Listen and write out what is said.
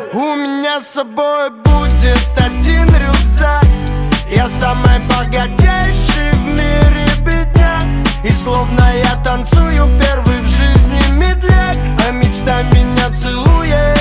У меня с собой будет один рюкзак. Я самый богатейший в мире бедняк. И словно я танцую первый в жизни медляк, а мечта меня целует.